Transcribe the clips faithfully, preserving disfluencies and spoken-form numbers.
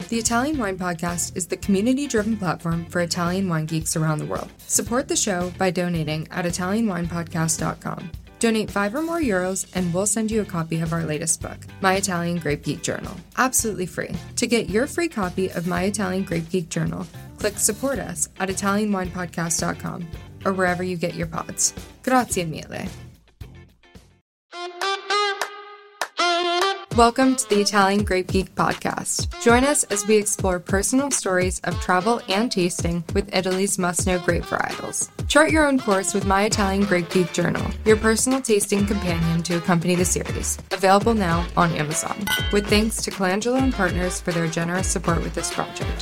The Italian Wine Podcast is the community-driven platform for Italian wine geeks around the world. Support the show by donating at italian wine podcast dot com. Donate five or more euros and we'll send you a copy of our latest book, My Italian Grape Geek Journal, absolutely free. To get your free copy of My Italian Grape Geek Journal, click support us at italian wine podcast dot com or wherever you get your pods. Grazie mille. Welcome to the Italian Grape Geek Podcast. Join us as we explore personal stories of travel and tasting with Italy's must-know grape varietals. Chart your own course with My Italian Grape Geek Journal, your personal tasting companion to accompany the series. Available now on Amazon. With thanks to Colangelo and Partners for their generous support with this project.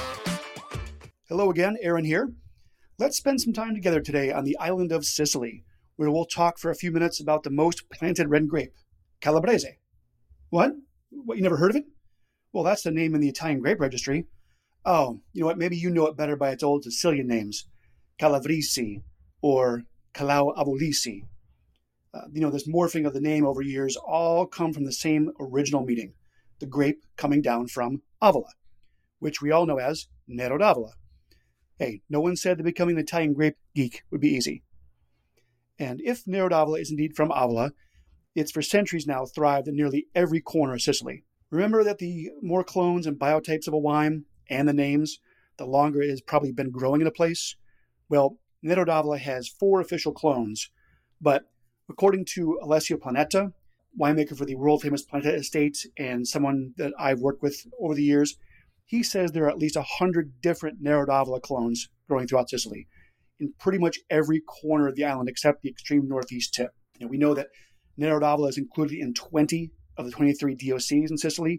Hello again, Aaron here. Let's spend some time together today on the island of Sicily, where we'll talk for a few minutes about the most planted red grape, Calabrese. What? What, you never heard of it? Well, that's the name in the Italian grape registry. Oh, you know what? Maybe you know it better by its old Sicilian names, Calabrese or Calau Avolisi. Uh, you know, this morphing of the name over years all come from the same original meaning, the grape coming down from Avola, which we all know as Nero d'Avola. Hey, no one said that becoming an Italian grape geek would be easy. And if Nero d'Avola is indeed from Avola, it's for centuries now thrived in nearly every corner of Sicily. Remember that the more clones and biotypes of a wine, and the names, the longer it has probably been growing in a place? Well, Nero d'Avola has four official clones, but according to Alessio Planeta, winemaker for the world-famous Planeta Estate and someone that I've worked with over the years, he says there are at least one hundred different Nero d'Avola clones growing throughout Sicily, in pretty much every corner of the island except the extreme northeast tip. And we know that Nero d'Avola is included in twenty of the twenty-three D O Cs in Sicily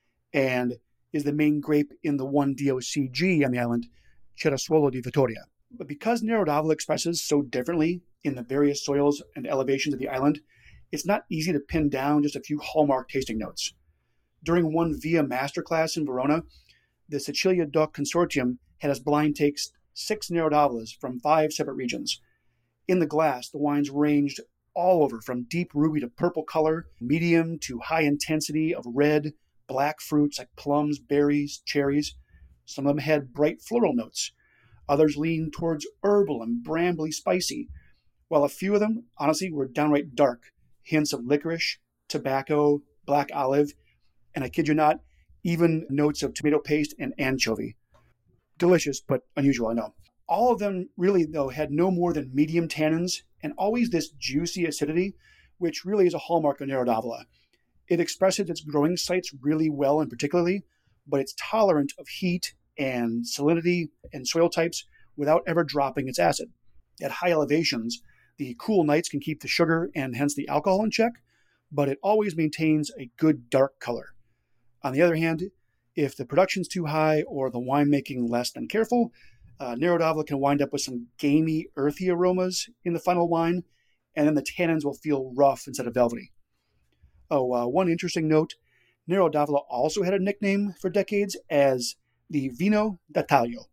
and is the main grape in the one D O C G on the island, Cerasuolo di Vittoria. But because Nero d'Avola expresses so differently in the various soils and elevations of the island, it's not easy to pin down just a few hallmark tasting notes. During one VIA masterclass in Verona, the Sicilia Doc Consortium had us blind taste six Nero d'Avolas from five separate regions. In the glass, the wines ranged all over from deep ruby to purple color, medium to high intensity of red, black fruits like plums, berries, cherries. Some of them had bright floral notes. Others leaned towards herbal and brambly spicy, while a few of them, honestly, were downright dark, hints of licorice, tobacco, black olive, and I kid you not, even notes of tomato paste and anchovy. Delicious, but unusual, I know. All of them really, though, had no more than medium tannins and always this juicy acidity, which really is a hallmark of Nero d'Avola. It expresses its growing sites really well and particularly, but it's tolerant of heat and salinity and soil types without ever dropping its acid. At high elevations, the cool nights can keep the sugar and hence the alcohol in check, but it always maintains a good dark color. On the other hand, if the production's too high or the winemaking less than careful, Uh, Nero d'Avola can wind up with some gamey, earthy aromas in the final wine, and then the tannins will feel rough instead of velvety. Oh, uh, one interesting note, Nero d'Avola also had a nickname for decades as the Vino d'Italia.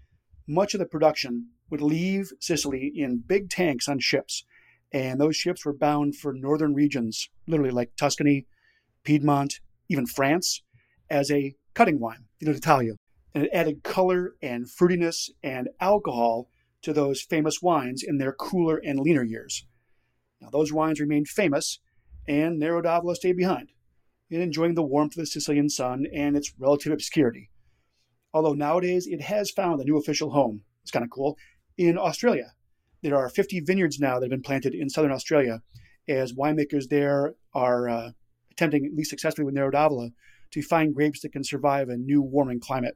Much of the production would leave Sicily in big tanks on ships, and those ships were bound for northern regions, literally like Tuscany, Piedmont, even France, as a cutting wine, Vino d'Italia. And it added color and fruitiness and alcohol to those famous wines in their cooler and leaner years. Now, those wines remained famous, and Nero d'Avola stayed behind, in enjoying the warmth of the Sicilian sun and its relative obscurity. Although nowadays it has found a new official home, it's kind of cool, in Australia. There are fifty vineyards now that have been planted in southern Australia, as winemakers there are uh, attempting, at least successfully with Nero d'Avola, to find grapes that can survive a new warming climate.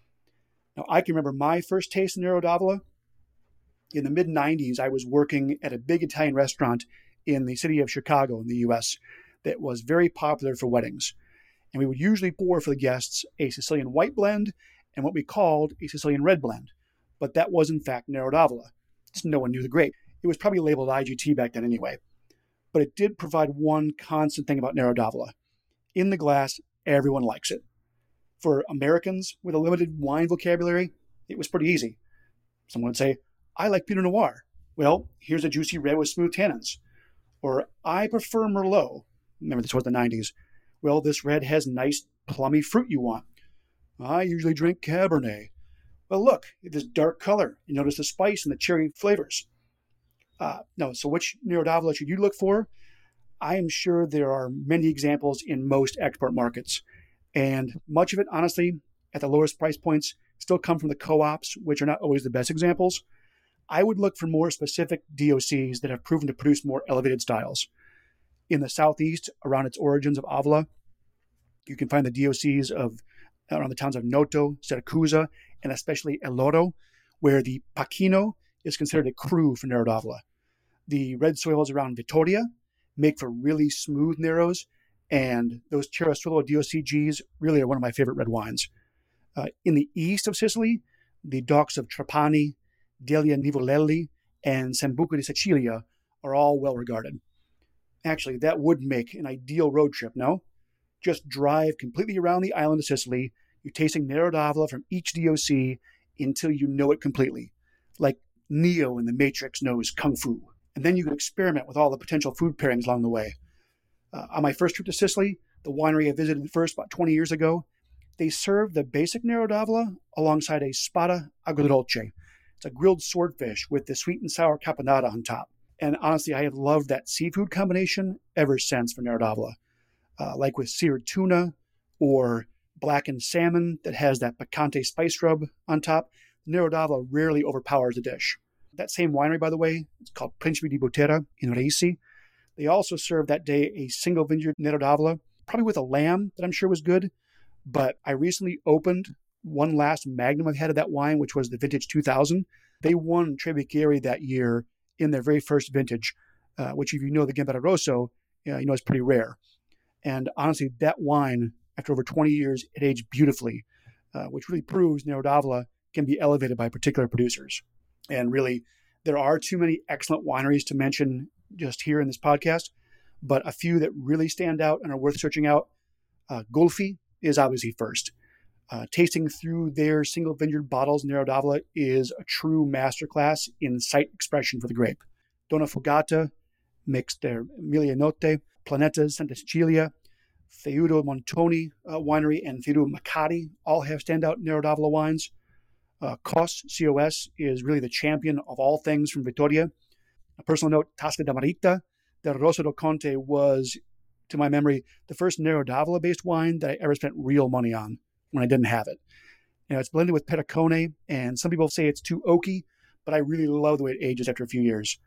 Now, I can remember my first taste of Nero d'Avola. In the mid nineties, I was working at a big Italian restaurant in the city of Chicago in the U S that was very popular for weddings. And we would usually pour for the guests a Sicilian white blend and what we called a Sicilian red blend. But that was, in fact, Nero d'Avola. So no one knew the grape. It was probably labeled I G T back then anyway. But it did provide one constant thing about Nero d'Avola. In the glass, everyone likes it. For Americans with a limited wine vocabulary, it was pretty easy. Someone would say, I like Pinot Noir. Well, here's a juicy red with smooth tannins. Or, I prefer Merlot. Remember, this was the nineties. Well, this red has nice plummy fruit you want. I usually drink Cabernet. Well, look, this dark color. You notice the spice and the cherry flavors. Uh, no, so which Nero d'Avola should you look for? I am sure there are many examples in most export markets. And much of it, honestly, at the lowest price points, still come from the co-ops, which are not always the best examples. I would look for more specific D O Cs that have proven to produce more elevated styles. In the southeast, around its origins of Avola, you can find the D O Cs of around the towns of Noto, Siracusa, and especially El Loro, where the Pacchino is considered a cru for Nero d'Avola. The red soils around Vittoria make for really smooth Neros, and those Chiaroscuro D O C Gs really are one of my favorite red wines. Uh, in the east of Sicily, the docks of Trapani, Delia Nivolelli, and Sambuco di Sicilia are all well regarded. Actually, that would make an ideal road trip, no? Just drive completely around the island of Sicily. You're tasting Nero d'Avola from each D O C until you know it completely, like Neo in The Matrix knows Kung Fu. And then you can experiment with all the potential food pairings along the way. Uh, on my first trip to Sicily, the winery I visited first about twenty years ago, they served the basic Nero d'Avola alongside a spada agrodolce. It's a grilled swordfish with the sweet and sour caponata on top. And honestly, I have loved that seafood combination ever since for Nero d'Avola. Uh, like with seared tuna or blackened salmon that has that picante spice rub on top, Nero d'Avola rarely overpowers the dish. That same winery, by the way, it's called Principe di Butera in Riesi. They also served that day a single vineyard Nero d'Avola, probably with a lamb that I'm sure was good. But I recently opened one last magnum I've had of that wine, which was the vintage two thousand. They won Tre Bicchieri that year in their very first vintage, uh, which if you know the Gambetta Rosso, uh, you know it's pretty rare. And honestly, that wine, after over twenty years, it aged beautifully, uh, which really proves Nero d'Avola can be elevated by particular producers. And really, there are too many excellent wineries to mention just here in this podcast, but a few that really stand out and are worth searching out. Uh, Gulfi is obviously first. Uh, tasting through their single vineyard bottles, Nero d'Avola is a true masterclass in sight expression for the grape. Donna Fogata mixed their Emilianotte, Planeta Santa Cecilia, Feudo Montoni uh, Winery, and Feudo Macati all have standout Nero d'Avola wines. Uh, Cos, C O S, is really the champion of all things from Vittoria. A personal note, Tasca da Marita del Rosso del Conte was, to my memory, the first Nero d'Avola-based wine that I ever spent real money on when I didn't have it. You know, it's blended with Petacone, and some people say it's too oaky, but I really love the way it ages after a few years.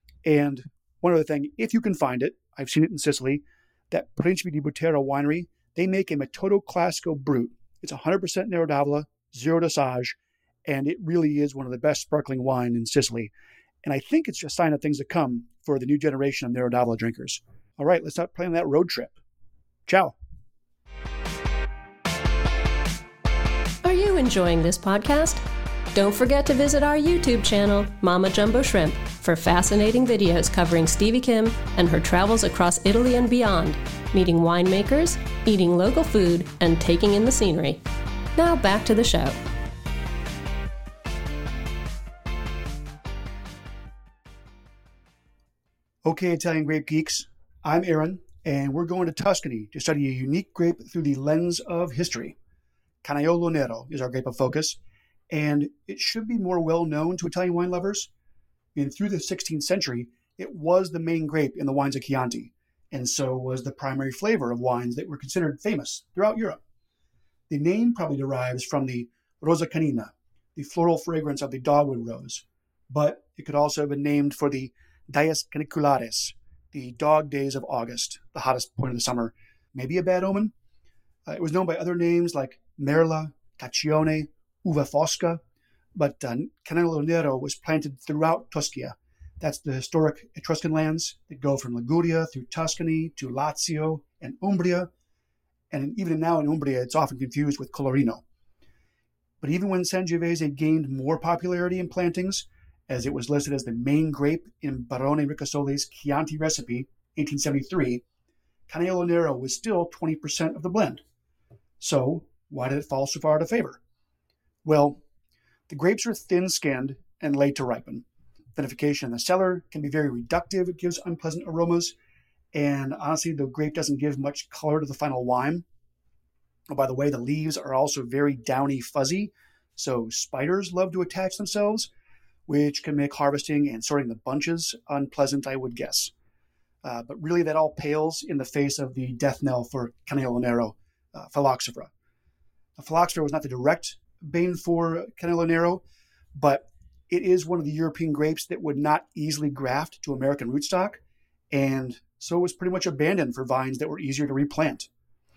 And one other thing, if you can find it, I've seen it in Sicily, that Principe di Butera winery, they make a Metodo Classico Brut. It's one hundred percent Nero d'Avola, zero dosage, and it really is one of the best sparkling wine in Sicily. And I think it's just a sign of things to come for the new generation of Nero d'Avola drinkers. All right, let's start planning that road trip. Ciao. Are you enjoying this podcast? Don't forget to visit our YouTube channel, Mama Jumbo Shrimp, for fascinating videos covering Stevie Kim and her travels across Italy and beyond, meeting winemakers, eating local food, and taking in the scenery. Now back to the show. Okay, Italian grape geeks, I'm Aaron, and we're going to Tuscany to study a unique grape through the lens of history. Canaiolo Nero is our grape of focus, and it should be more well known to Italian wine lovers. And through the sixteenth century, it was the main grape in the wines of Chianti, and so was the primary flavor of wines that were considered famous throughout Europe. The name probably derives from the Rosa Canina, the floral fragrance of the dogwood rose, but it could also have been named for the Dies Caniculares, the dog days of August, the hottest point of the summer. Maybe a bad omen? Uh, it was known by other names like Merla, Caccione, Uva Fosca, but uh, Canaiolo Nero was planted throughout Tuscia. That's the historic Etruscan lands that go from Liguria through Tuscany to Lazio and Umbria. And even now in Umbria, it's often confused with Colorino. But even when Sangiovese gained more popularity in plantings, as it was listed as the main grape in Barone Ricasoli's Chianti recipe, eighteen seventy-three, Canaiolo Nero was still twenty percent of the blend. So why did it fall so far out of favor? Well, the grapes are thin-skinned and late to ripen. Vinification in the cellar can be very reductive. It gives unpleasant aromas. And honestly, the grape doesn't give much color to the final wine. Oh, by the way, the leaves are also very downy fuzzy, so spiders love to attach themselves, which can make harvesting and sorting the bunches unpleasant, I would guess. Uh, but really that all pales in the face of the death knell for Canelo Nero, uh, Phylloxera. Now, Phylloxera was not the direct bane for Canelo Nero, but it is one of the European grapes that would not easily graft to American rootstock, and so it was pretty much abandoned for vines that were easier to replant.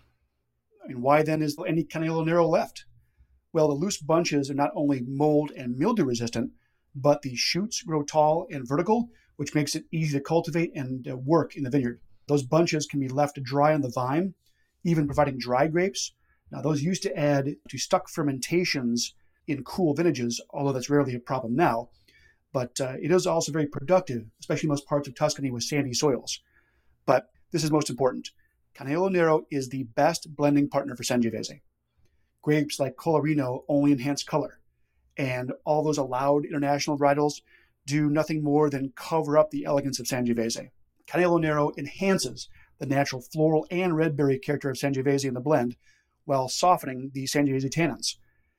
And why then is any Canelo Nero left? Well, the loose bunches are not only mold and mildew resistant, but the shoots grow tall and vertical, which makes it easy to cultivate and uh, work in the vineyard. Those bunches can be left to dry on the vine, even providing dry grapes. Now, those used to add to stuck fermentations in cool vintages, although that's rarely a problem now. But uh, it is also very productive, especially in most parts of Tuscany with sandy soils. But this is most important. Canelo Nero is the best blending partner for Sangiovese. Grapes like Colorino only enhance color, and all those allowed international varietals do nothing more than cover up the elegance of Sangiovese. Canelo Nero enhances the natural floral and red berry character of Sangiovese in the blend while softening the Sangiovese tannins.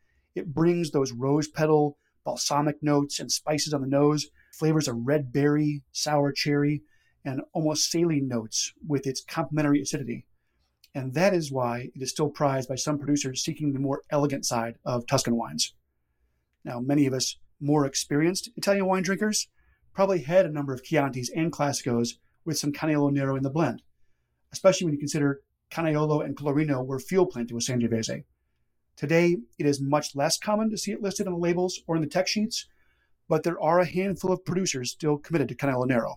It brings those rose petal, balsamic notes and spices on the nose, flavors of red berry, sour cherry, and almost saline notes with its complementary acidity. And that is why it is still prized by some producers seeking the more elegant side of Tuscan wines. Now, many of us more experienced Italian wine drinkers probably had a number of Chiantis and Classicos with some Canelo Nero in the blend, especially when you consider Canaiolo and Colorino were field planted with Sangiovese. Today, it is much less common to see it listed on the labels or in the tech sheets, but there are a handful of producers still committed to Canelo Nero.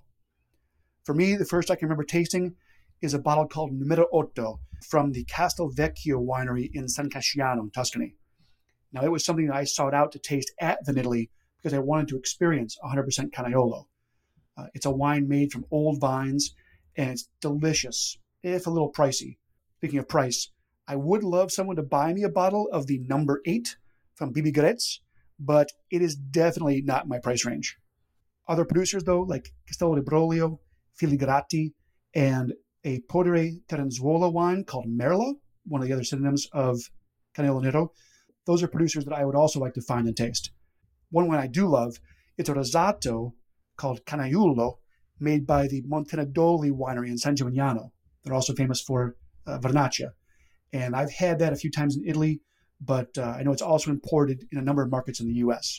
For me, the first I can remember tasting is a bottle called Numero Otto from the Castelvecchio winery in San Casciano, Tuscany. Now, it was something that I sought out to taste at Vinitaly because I wanted to experience one hundred percent Canaiolo. Uh, it's a wine made from old vines, and it's delicious, if a little pricey. Speaking of price, I would love someone to buy me a bottle of the number eight from Bibigorez, but it is definitely not my price range. Other producers, though, like Castello di Broglio, Filigrati, and a Podere Terenzuola wine called Merla, one of the other synonyms of Canelo Nero, those are producers that I would also like to find and taste. One wine I do love, it's a Rosato called Canaiulo, made by the Montenedoli winery in San Gimignano. They're also famous for uh, Vernaccia. And I've had that a few times in Italy, but uh, I know it's also imported in a number of markets in the U S.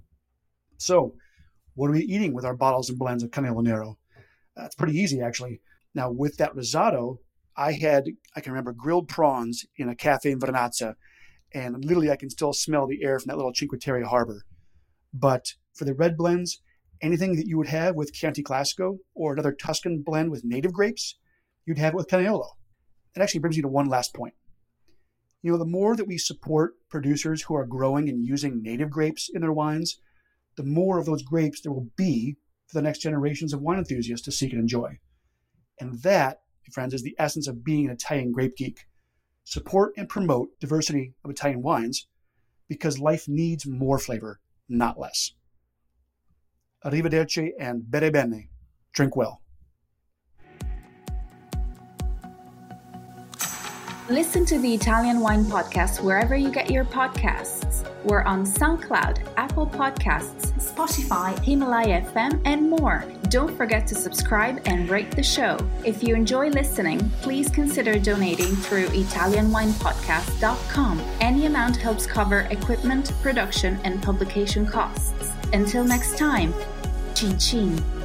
So, what are we eating with our bottles and blends of Canelo Nero? Uh, it's pretty easy, actually. Now, with that Rosato, I had, I can remember, grilled prawns in a cafe in Vernazza, and literally I can still smell the air from that little Cinque Terre harbor. But for the red blends, anything that you would have with Chianti Classico or another Tuscan blend with native grapes, you'd have it with Canaiolo. It actually brings me to one last point. You know, the more that we support producers who are growing and using native grapes in their wines, the more of those grapes there will be for the next generations of wine enthusiasts to seek and enjoy. And that, friends, is the essence of being an Italian grape geek. Support and promote diversity of Italian wines because life needs more flavor, not less. Arrivederci and bere bene. Drink well. Listen to the Italian Wine Podcast wherever you get your podcasts. We're on SoundCloud, Apple Podcasts, Spotify, Himalaya F M, and more. Don't forget to subscribe and rate the show. If you enjoy listening, please consider donating through Italian Wine Podcast dot com. Any amount helps cover equipment, production, and publication costs. Until next time, cin cin.